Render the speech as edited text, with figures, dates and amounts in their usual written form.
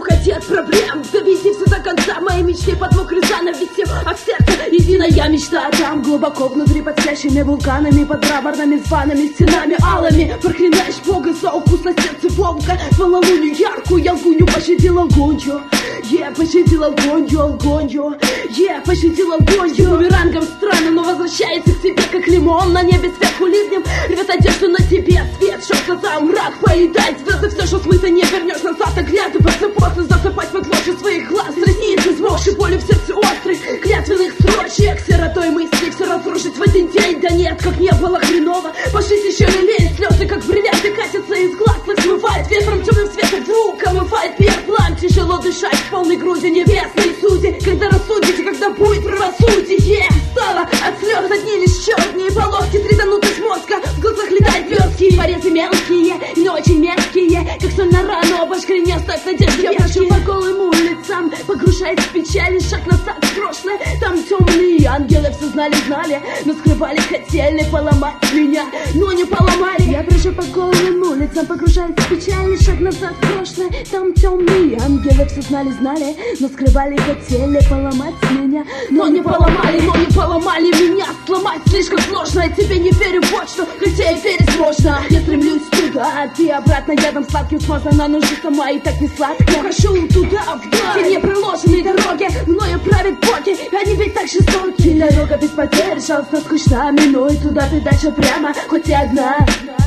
уходи от проблем, доведи все до конца. Мои мечты под мокрый занавесем, а в сердце единая мечта. Там глубоко внутри под спящими вулканами, под мраморными званами, стенами алыми. Проклинаешь Бога за укус на сердце волка. Полнолунию яркую лгунью пощадил Алгонью. Пощадил Алгонью. Пощадил Алгонью. Бумерангом странно, но возвращается к тебе, как лимон на небе сверху ливнем. Рвет одежду на тебе, свет, что глаза мрак поедает звезды. Все, что смыто, не вернешь назад. А гляды просыпаться, засыпать под ложью своих глаз. Ресницы, взмокшие боли в сердце острых клятвенных строчек. Сиротой мысли все разрушить в один день. Да нет, как не было хреново. Пошить еще лелеет слезы, как бриллианты катятся из глаз. Их смывает ветром темным светом вдруг омывает пеплом. Тяжело дышать в полной груди небесной сути. Когда рассудите, когда будет правосудие. Стало от слез одни лишь черные полоски. Среданутых мозга, в глазах летают блески. Порезы мелкие, не очень меткие, как соль на рану, обожгли, не оставь надежды. Я прошу по голым улицам, погружаясь в печали, шаг назад в прошлое. Там темные ангелы все знали, но скрывали, хотели поломать меня, но не поломали. Я прошу по голым улицам, погружаясь в печали, шаг назад в прошлое. Там темные ангелы все знали, но скрывали, хотели поломать меня, но не поломали меня. Сломать слишком сложно, я тебе не верю вот что, хотя и верить можно. Я стремлюсь туда, а ты обратно, ядом сладким смазана, но же сама и так не сладко. Хожу туда, вдаль, те непроложенные дороги, мною правят боги, они ведь так жестоки. Дорога без потерь, жалостно скучна, минуй туда, ты дальше прямо, хоть и одна.